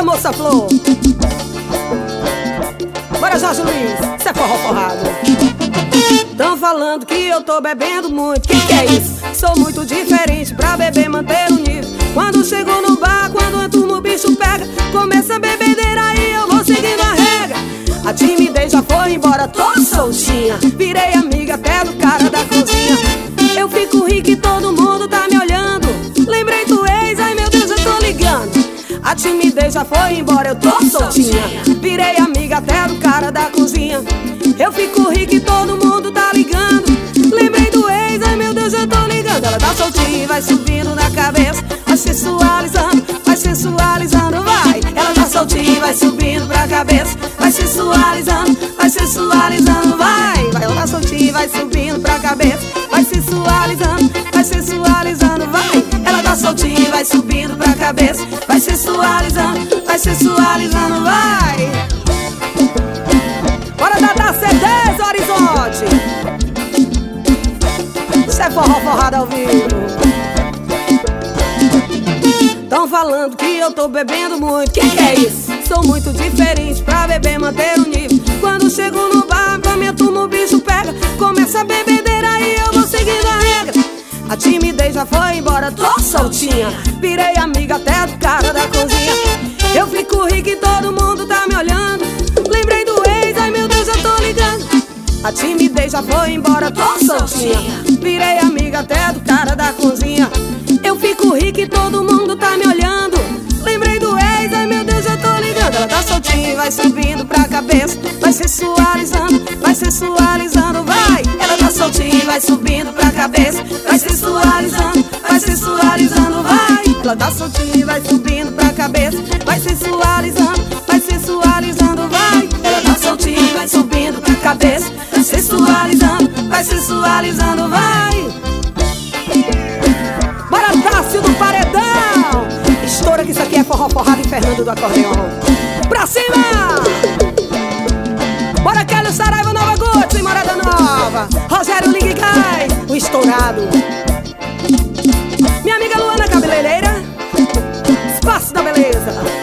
moça flor. Bora, Jorge Luiz, cê é forró forrado. Tão falando que eu tô bebendo muito. Que é isso? Sou muito diferente pra beber, manter o nível. Quando chego no bar, quando a turma o bicho pega, começa a bebedeira aí eu vou seguindo a regra. A timidez já foi embora, tô soltinha. Virei amiga até do cara da cozinha. Eu fico rica e todo mundo tá me olhando. Lembrei do ex, ai meu Deus, eu tô ligando. A timidez já foi embora, eu tô soltinha. Virei amiga até do cara da cozinha. Eu fico rica e todo mundo tá ligando. Lembrei do ex, ai meu Deus, eu tô ligando. Ela tá soltinha e vai subindo na cabeça, vai sensualizando, vai sensualizando, vai. Ela tá soltinha e vai subindo pra cabeça, vai sensualizando, vai sensualizando, vai. Ela tá soltinha e vai subindo pra cabeça, vai sensualizando, vai sensualizando, vai. Ela tá soltinha e vai subindo pra cabeça, vai sensualizando, vai sensualizando, vai. Bora dar C10, Horizonte. Isso é forró forrado ao vivo. Tão falando que eu tô bebendo muito. Que é isso? Sou muito diferente pra beber, manter o nível. Quando chego no bar, pra minha turma o bicho pega, começa a bebedeira aí eu vou seguindo a regra. A timidez já foi embora, tô soltinha. Virei amiga até do cara da cozinha. Eu fico rica e todo mundo tá me olhando. Lembrei do ex, ai meu Deus, eu tô ligando. A timidez já foi embora, tô soltinha. Virei amiga até do cara da cozinha. Eu fico rica e todo mundo tá me olhando. Lembrei do ex, ai meu Deus, eu tô ligando. Ela tá soltinha e vai subindo pra cabeça, vai sensualizando, vai sensualizando, vai. Ela tá soltinha e vai subindo pra cabeça, vai sensualizando, vai sensualizando, vai. Ela tá soltinha e vai subindo pra cabeça, vai sensualizando, vai sensualizando, vai. Ela tá soltinha e vai subindo pra cabeça, vai sensualizando, vai sensualizando, vai. Bora, Tássio do Paredão. Estoura que isso aqui é forró forrado e Fernando do acordeon. Pra cima! Bora, Kelly Saraiva, Nova Guts em Morada Nova. Rogério Ligue Gás, o estourado. Minha amiga Luana Cabeleireira, Espaço da Beleza.